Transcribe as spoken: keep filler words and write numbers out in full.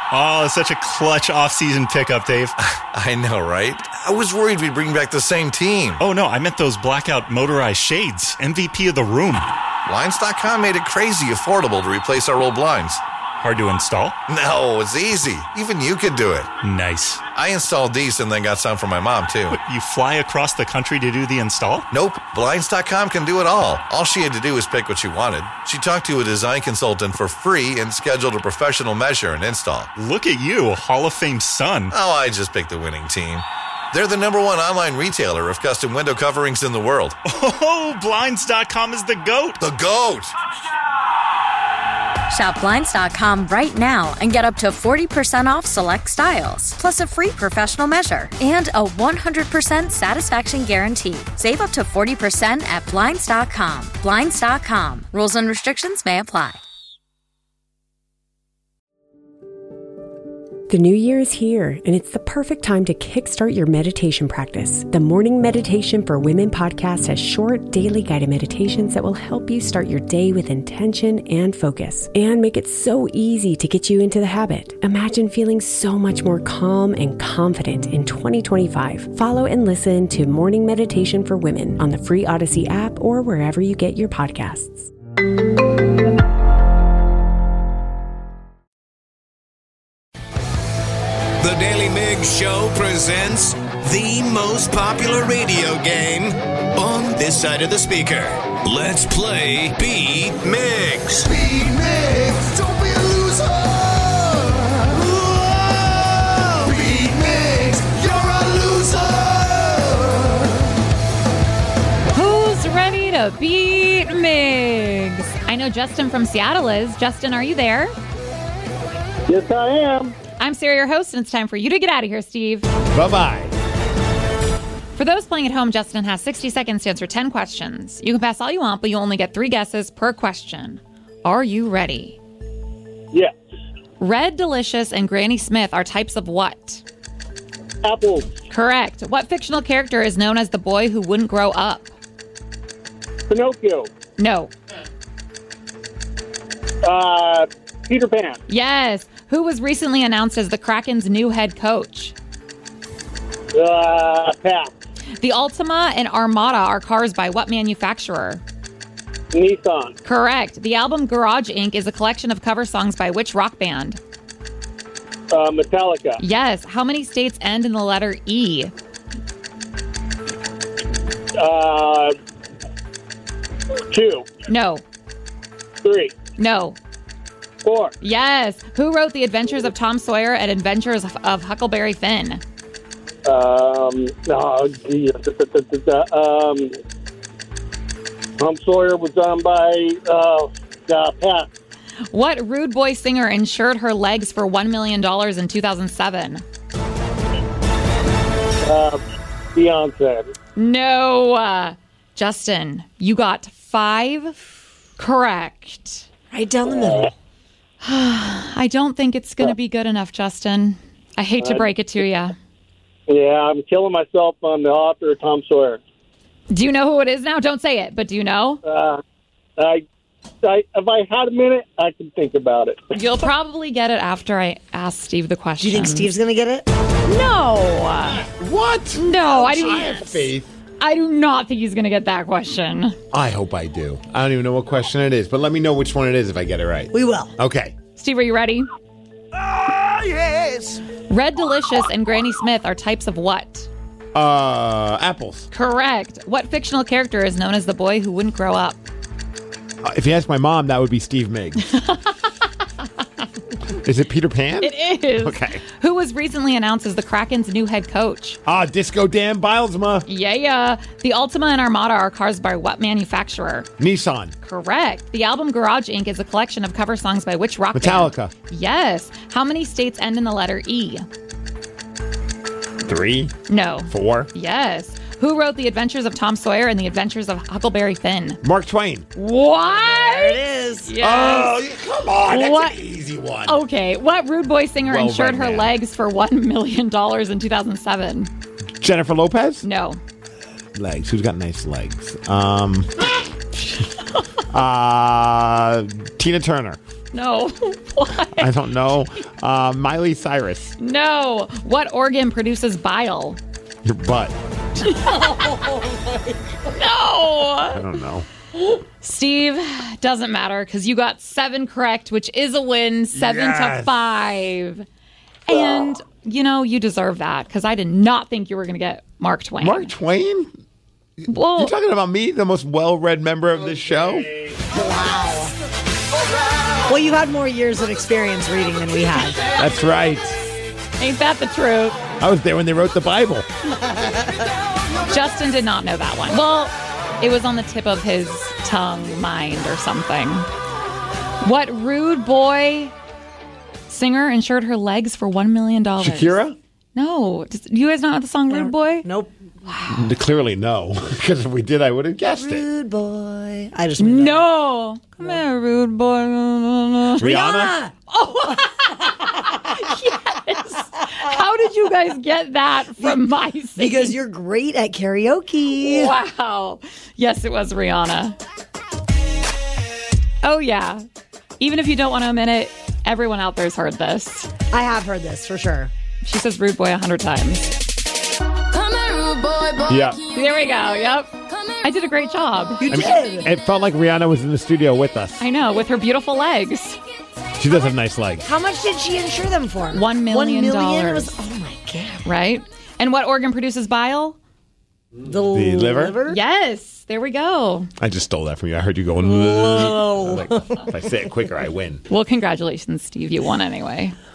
Oh, such a clutch off-season pickup, Dave. I know, right? I was worried we'd bring back the same team. Oh, no, I meant those blackout motorized shades. M V P of the room. Blinds dot com made it crazy affordable to replace our old blinds. Hard to install? No, it's easy. Even you could do it. Nice. I installed these and then got some for my mom, too. What, you fly across the country to do the install? Nope. Blinds dot com can do it all. All she had to do was pick what she wanted. She talked to a design consultant for free and scheduled a professional measure and install. Look at you, Hall of Fame son. Oh, I just picked the winning team. They're the number one online retailer of custom window coverings in the world. Oh, Blinds dot com is the GOAT. The GOAT! Shop Blinds dot com right now and get up to forty percent off select styles, plus a free professional measure and a one hundred percent satisfaction guarantee. Save up to forty percent at Blinds dot com. Blinds dot com. Rules and restrictions may apply. The new year is here, and it's the perfect time to kickstart your meditation practice. The Morning Meditation for Women podcast has short, daily guided meditations that will help you start your day with intention and focus, and make it so easy to get you into the habit. Imagine feeling so much more calm and confident in twenty twenty-five. Follow and listen to Morning Meditation for Women on the free Odyssey app or wherever you get your podcasts. The Daily Migs Show presents the most popular radio game on this side of the speaker. Let's play Beat Migs. Beat Migs, don't be a loser. Whoa. Beat Migs, you're a loser. Who's ready to beat Migs? I know Justin from Seattle is. Justin, are you there? Yes, I am. I'm Sarah, your host, and it's time for you to get out of here, Steve. Bye-bye. For those playing at home, Justin has sixty seconds to answer ten questions. You can pass all you want, but you only get three guesses per question. Are you ready? Yes. Red Delicious and Granny Smith are types of what? Apples. Correct. What fictional character is known as the boy who wouldn't grow up? Pinocchio. No. Uh, Peter Pan. Yes. Who was recently announced as the Kraken's new head coach? Uh, pass. The Altima and Armada are cars by what manufacturer? Nissan. Correct. The album Garage Incorporated is a collection of cover songs by which rock band? Uh, Metallica. Yes. How many states end in the letter E? Uh, two. No. Three. No. Four. Yes. Who wrote The Adventures of Tom Sawyer and Adventures of, of Huckleberry Finn? Um, oh, gee. Um, Tom Sawyer was done by, uh, uh, Pat. What rude boy singer insured her legs for one million dollars in two thousand seven? Uh, Beyonce. No. Uh, Justin, you got five correct. Right down the middle. I don't think it's going to be good enough, Justin. I hate to break it to you. Yeah, I'm killing myself on the author of Tom Sawyer. Do you know who it is now? Don't say it, but do you know? Uh, I, I, if I had a minute, I could think about it. You'll probably get it after I ask Steve the question. Do you think Steve's going to get it? No. What? No, I do. I have faith. I do not think he's going to get that question. I hope I do. I don't even know what question it is, but let me know which one it is if I get it right. We will. Okay. Steve, are you ready? Ah, yes. Red Delicious and Granny Smith are types of what? Uh, apples. Correct. What fictional character is known as the boy who wouldn't grow up? Uh, if you ask my mom, that would be Steve Miggs. Is it Peter Pan? It is. Okay. Who was recently announced as the Kraken's new head coach? Ah, Disco Dan Bilesma. Yeah, yeah. The Altima and Armada are cars by what manufacturer? Nissan. Correct. The album Garage Incorporated is a collection of cover songs by which rock Metallica. band? Yes. How many states end in the letter E? Three. No. Four. Yes. Who wrote The Adventures of Tom Sawyer and The Adventures of Huckleberry Finn? Mark Twain. What? There it is. Yes. Oh, come on. That's What? an easy one. Okay. What rude boy singer Well insured read, her man. legs for one million dollars in two thousand seven? Jennifer Lopez? No. Legs. Who's got nice legs? Um, uh, Tina Turner. No. What? I don't know. Uh, Miley Cyrus. No. What organ produces bile? Your butt. No. I don't know. Steve, doesn't matter because you got seven correct, which is a win, seven Yes. to five. And, you know, you deserve that because I did not think you were going to get Mark Twain. Mark Twain? Well, You're talking about me, the most well-read member of this show? Wow. Well, you had more years of experience reading than we had. That's right. ain't that the truth? I was there when they wrote the Bible. Justin did not know that one. Well, it was on the tip of his tongue, mind, or something. What rude boy singer insured her legs for one million dollars? Shakira? No. Does, do you guys not know the song Rude Boy? Nope. Wow. Clearly no. Because if we did, I would have guessed rude it. Rude boy. I just No. Come here, rude boy. Rihanna? Oh. Yes. How did you guys get that from my singing? Because you're great at karaoke. Wow. Yes, it was Rihanna. Oh, yeah. Even if you don't want to admit it, everyone out there's heard this. I have heard this for sure. She says rude boy a hundred times. Yeah. There we go. Yep. I did a great job. You I mean, did. it felt like Rihanna was in the studio with us. I know, with her beautiful legs. She does have nice legs. How much did she insure them for? One million One million dollars. was, oh my God. Right? And what organ produces bile? The, The liver? Yes. There we go. I just stole that from you. I heard you going, Whoa. like, if I say it quicker, I win. Well, congratulations, Steve. You won anyway.